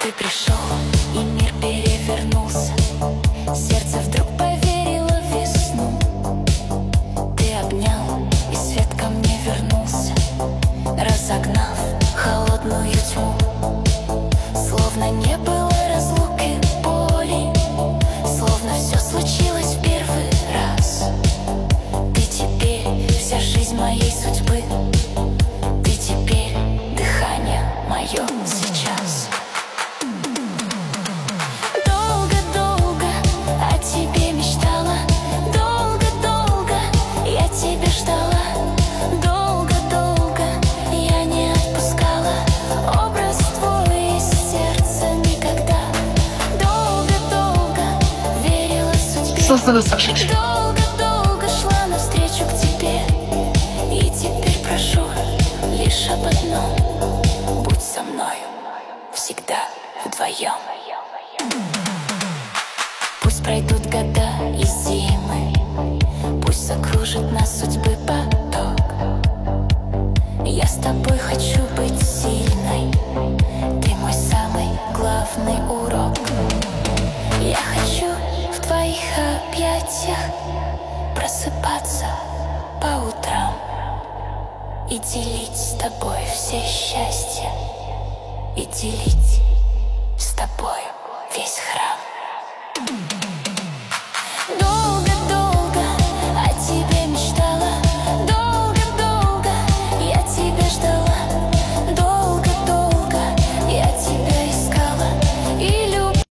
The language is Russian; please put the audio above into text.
Ты пришел, и мир перевернулся. Сердце вдруг поверило в весну. Ты обнял, и свет ко мне вернулся, разогнав холодную тьму. Словно не было разлуки, боли, словно все случилось в первый раз. Ты теперь вся жизнь моей судьбы. Ты теперь дыхание мое сейчас. Долго-долго о тебе мечтала, долго-долго я тебя ждала, долго-долго я не отпускала образ твой из сердца никогда. Долго-долго верила судьбе, долго-долго шла навстречу к тебе. И теперь прошу лишь об одном: будь со мною всегда вдвоем. Пусть пройдут года и зимы, пусть закружит нас судьбы поток. Я с тобой хочу быть сильной, ты мой самый главный урок. Я хочу в твоих объятиях просыпаться по утрам и делить с тобой все счастья, и делить